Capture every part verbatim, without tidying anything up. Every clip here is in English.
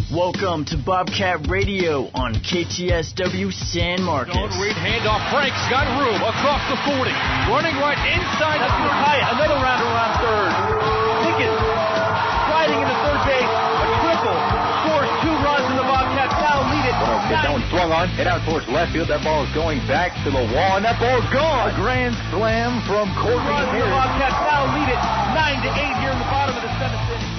Welcome to Bobcat Radio on K T S W San Marcos. John Reed handoff. Frank's got room across the forty. Running right inside the thirty. Another rounder around third. Pickens sliding into third base. A triple. Scores two runs and the Bobcats now lead it. That one swung on. Hit out towards left field. That ball is going back to the wall, and that ball is gone. A grand slam from Courtney Harris. The Bobcats now lead it nine to eight here in the bottom of the seventh inning.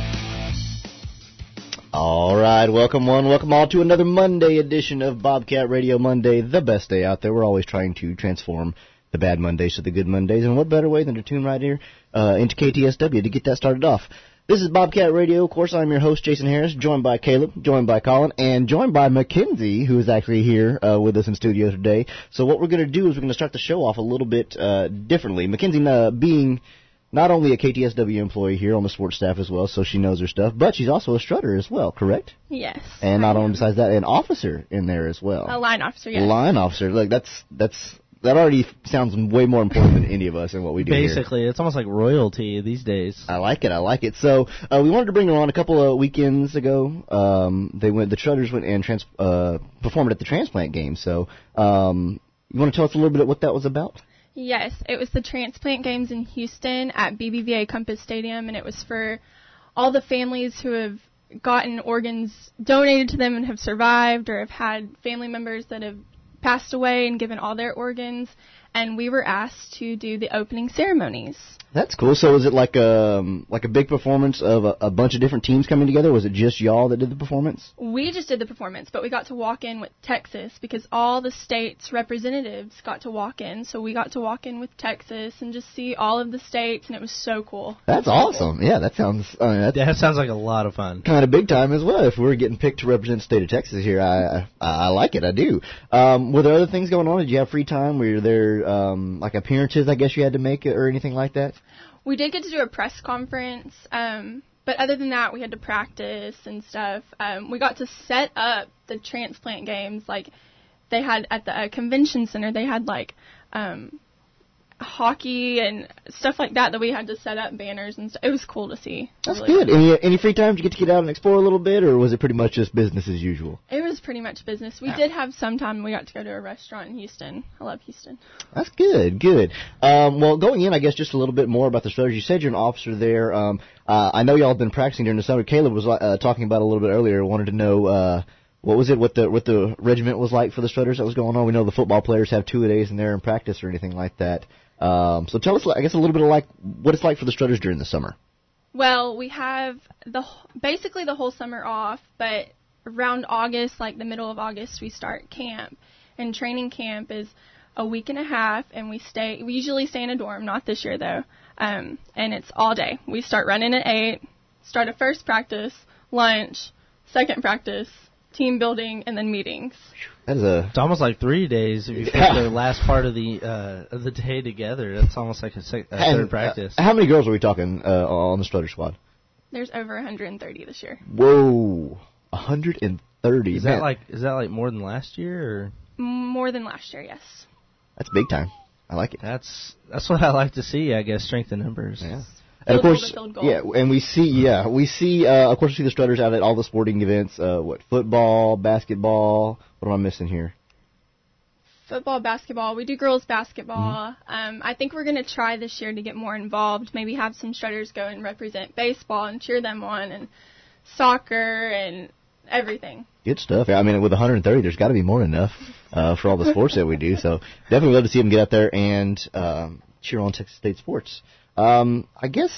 All right, welcome one, welcome all to another Monday edition of Bobcat Radio Monday, the best day out there. We're always trying to transform the bad Mondays to the good Mondays, and what better way than to tune right here uh, into K T S W to get that started off. This is Bobcat Radio. Of course, I'm your host, Jason Harris, joined by Caleb, joined by Colin, and joined by Mackenzie, who is actually here uh, with us in studio today. So what we're going to do is we're going to start the show off a little bit uh, differently. Mackenzie uh, being not only a K T S W employee here on the sports staff as well, so she knows her stuff, but she's also a strutter as well, correct? Yes. And not only besides that, an officer in there as well. A line officer, yes. Line officer. Look, that's that's that already sounds way more important than any of us and what we do Basically, here. It's almost like royalty these days. I like it. I like it. So uh, we wanted to bring her on a couple of weekends ago. Um, they went. The Strutters went and trans, uh, performed at the transplant game. So um, you want to tell us a little bit what that was about? Yes, it was the transplant games in Houston at B B V A Compass Stadium, and it was for all the families who have gotten organs donated to them and have survived, or have had family members that have passed away and given all their organs, and we were asked to do the opening ceremonies. That's cool. So is it like a, like a big performance of a, a bunch of different teams coming together? Or was it just y'all that did the performance? We just did the performance, but we got to walk in with Texas because all the states' representatives got to walk in. So we got to walk in with Texas and just see all of the states, and it was so cool. That's awesome. Cool. Yeah, that sounds I mean, that's that sounds like a lot of fun. Kind of big time as well. If we're getting picked to represent the state of Texas here, I I, I like it. I do. Um, were there other things going on? Did you have free time? Were there um, like appearances, I guess, you had to make or anything like that? We did get to do a press conference, um, but other than that, we had to practice and stuff. Um, we got to set up the transplant games. Like, they had at the uh, convention center, they had, like, um, hockey and stuff like that that we had to set up, banners and stuff. It was cool to see. That's really good. Any, any free time? Did you get to get out and explore a little bit, or was it pretty much just business as usual? It was pretty much business. We ah. did have some time. We got to go to a restaurant in Houston. I love Houston. That's good, good. Um, well, going in, I guess, just a little bit more about the Strutters. You said you're an officer there. Um, uh, I know y'all have been practicing during the summer. Caleb was uh, talking about it a little bit earlier. Wanted to know uh, what was it, what the what the regiment was like for the Strutters that was going on. We know the football players have two-a-days in there in practice or anything like that. Um, so tell us, I guess, a little bit of like what it's like for the Strutters during the summer. Well, we have the basically the whole summer off, but around August, like the middle of August, we start camp. And training camp is a week and a half, and we stay. We usually stay in a dorm, not this year though. Um, and it's all day. We start running at eight, start at first practice, lunch, second practice, team building, and then meetings. That is a. It's almost like three days if you yeah. put the last part of the uh, of the day together. That's almost like a, sec- a and, third practice. Uh, how many girls are we talking uh, on the Strutter squad? There's over one hundred thirty this year. Whoa, one hundred thirty. Is Man. that like is that like more than last year or? More than last year, yes. That's big time. I like it. That's that's what I like to see. I guess strength in numbers. Yeah. And of course, yeah, and we see, yeah, we see, uh, of course, we see the Strutters out at all the sporting events. Uh, what, football, basketball? What am I missing here? Football, basketball. We do girls basketball. Mm-hmm. Um, I think we're going to try this year to get more involved. Maybe have some Strutters go and represent baseball and cheer them on, and soccer and everything. Good stuff. I mean, with one hundred thirty, there's got to be more than enough uh, for all the sports that we do. So definitely love to see them get out there and um, cheer on Texas State sports. Um, I guess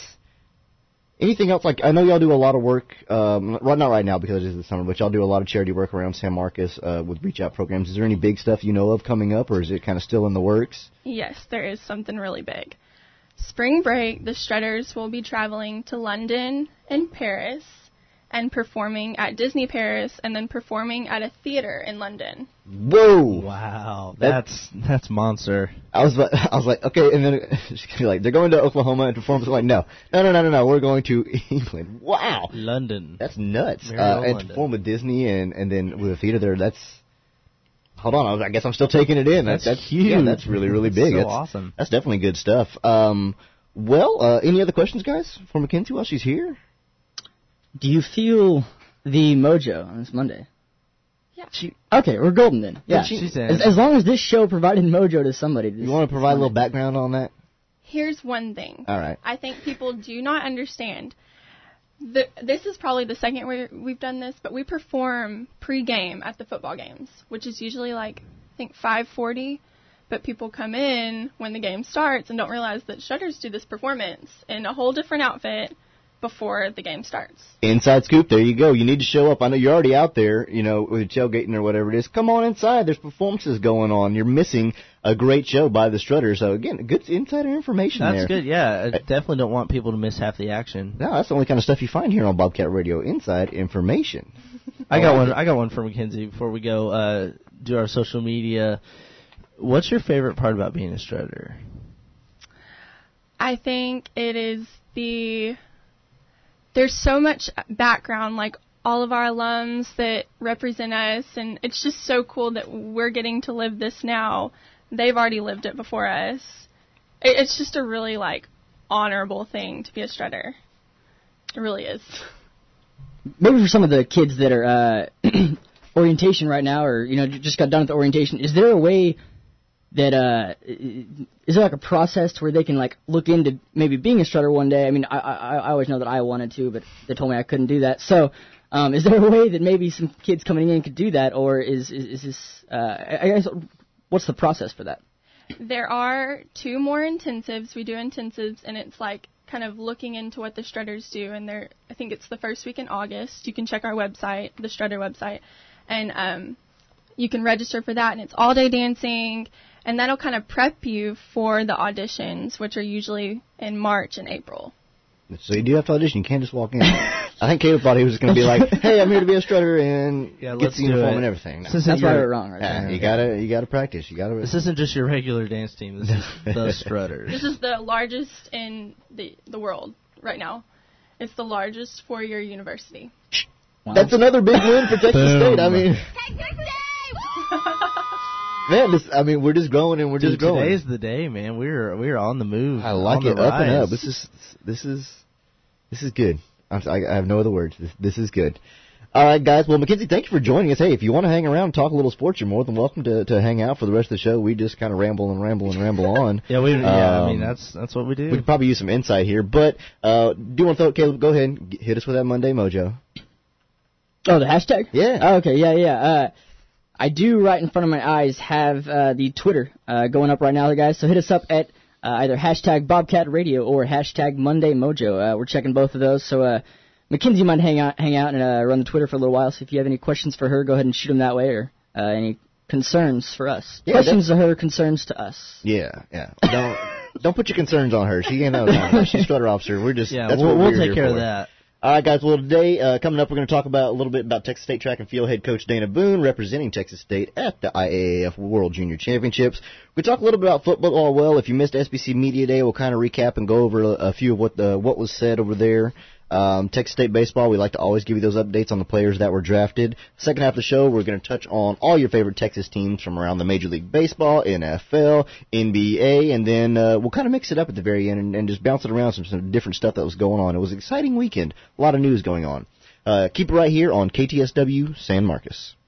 anything else, like I know y'all do a lot of work, um, well, not right now because it is the summer, but y'all do a lot of charity work around San Marcos uh, with reach out programs. Is there any big stuff you know of coming up, or is it kind of still in the works? Yes, there is something really big. Spring break, the Strutters will be traveling to London and Paris and performing at Disney Paris and then performing at a theater in London. Whoa! Wow, that's that's monster. I was I was like, okay, and then like they're going to Oklahoma and perform. I'm like, no, no, no, no, no, no, we're going to England. Wow, London. That's nuts. Uh, and London. To perform with Disney and and then with a theater there, that's. Hold on, I, was, I guess I'm still taking it in. That's, that's, that's huge. Yeah, that's really really big. So that's awesome. That's definitely good stuff. Um, well, uh, any other questions, guys, for Mackenzie while she's here? Do you feel the mojo on this Monday. Yeah. She, okay, we're golden then. Yeah. She, she's as, as long as this show provided mojo to somebody. This, You want to provide a little background on that? Here's one thing. All right. I think people do not understand. The, this is probably the second we're, we've done this, but we perform pre-game at the football games, which is usually like, I think, five forty. But people come in when the game starts and don't realize that Strutters do this performance in a whole different outfit before the game starts. Inside scoop, there you go. You need to show up. I know you're already out there, you know, with tailgating or whatever it is. Come on inside. There's performances going on. You're missing a great show by the Strutters. So, again, good insider information That's there. good, yeah. I definitely don't want people to miss half the action. No, that's the only kind of stuff you find here on Bobcat Radio, inside information. I got one I got one for Mackenzie before we go uh, do our social media. What's your favorite part about being a Strutter? I think it is the... There's so much background, like all of our alums that represent us, and it's just so cool that we're getting to live this now. They've already lived it before us. It, it's just a really, like, honorable thing to be a Strutter. It really is. Maybe for some of the kids that are uh, orientation right now, or, you know, just got done with the orientation, is there a way that, uh, is there like a process to where they can like look into maybe being a Strutter one day? I mean, I, I, I always know that I wanted to, but they told me I couldn't do that. So, um, is there a way that maybe some kids coming in could do that, or is, is, is this, uh, I guess, what's the process for that? There are two more intensives. We do intensives, and it's like kind of looking into what the Strutters do, and they're, I think it's the first week in August. You can check our website, the Strutter website, and, um, you can register for that, and it's all day dancing. And that'll kind of prep you for the auditions, which are usually in March and April. So you do have to audition. You can't just walk in. I think Caleb thought he was just going to be like, "Hey, I'm here to be a Strutter," and Yeah, get let's the do uniform it. and everything. No. This That's isn't why your- we're wrong, right? Yeah, there. you gotta, you gotta practice. You gotta. This isn't just your regular dance team. This is the Strutters. This is the largest in the, the world right now. It's the largest four-year university. Wow. That's another big win for Texas Boom. State. I mean, man, this, I mean, we're just growing and we're Dude, just growing. today's the day, man. We're we're on the move. I like on it the up and rise. up. This is this is this is good. I'm, I, I have no other words. This, this is good. All right, guys. Well, Mackenzie, thank you for joining us. Hey, if you want to hang around and talk a little sports, you're more than welcome to, to hang out for the rest of the show. We just kind of ramble and ramble and ramble on. Yeah, we. Yeah, I Um, mean that's that's what we do. We could probably use some insight here, but uh, do you want to throw it, Caleb? Go ahead and hit us with that Monday Mojo. Oh, the hashtag? Yeah. Oh, okay, yeah, yeah. Uh, I do right in front of my eyes have uh, the Twitter uh, going up right now, guys. So hit us up at uh, either hashtag Bobcat Radio or hashtag Monday Mojo. Uh, we're checking both of those. So uh, Mackenzie might hang out, hang out and uh, run the Twitter for a little while. So if you have any questions for her, go ahead and shoot them that way, or uh, any concerns for us. Yeah, questions to her, concerns to us. Yeah, yeah. Don't don't put your concerns on her. She ain't no time. She's Strutter officer. We're just yeah, that's we'll, what we'll we're take here care for. of that. All right, guys. Well, today, uh, coming up, we're going to talk about a little bit about Texas State track and field head coach Dana Boone representing Texas State at the I A A F World Junior Championships. We talk a little bit about football. Well, if you missed S B C Media Day, we'll kind of recap and go over a, a few of what the what was said over there. Um, Texas State baseball, we like to always give you those updates on the players that were drafted. Second half of the show, we're going to touch on all your favorite Texas teams from around the Major League Baseball, N F L, N B A, and then uh, we'll kind of mix it up at the very end and, and just bounce it around some, some different stuff that was going on. It was an exciting weekend. A lot of news going on. Uh, keep it right here on K T S W San Marcos.